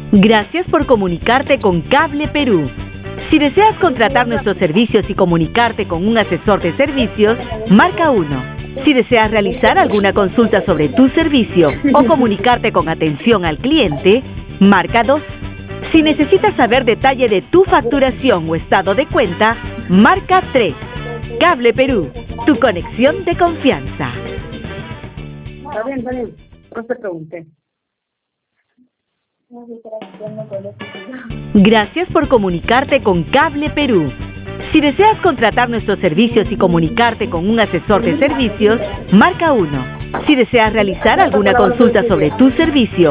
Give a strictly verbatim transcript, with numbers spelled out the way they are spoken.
Gracias por comunicarte con Cable Perú. Si deseas contratar nuestros servicios y comunicarte con un asesor de servicios, marca uno. Si deseas realizar alguna consulta sobre tu servicio o comunicarte con atención al cliente, marca dos. Si necesitas saber detalle de tu facturación o estado de cuenta, marca tres. Cable Perú, tu conexión de confianza. Está bien, está bien. No se pregunte. Gracias por comunicarte con Cable Perú. Si deseas contratar nuestros servicios y comunicarte con un asesor de servicios, marca uno. Si deseas realizar alguna consulta sobre tu servicio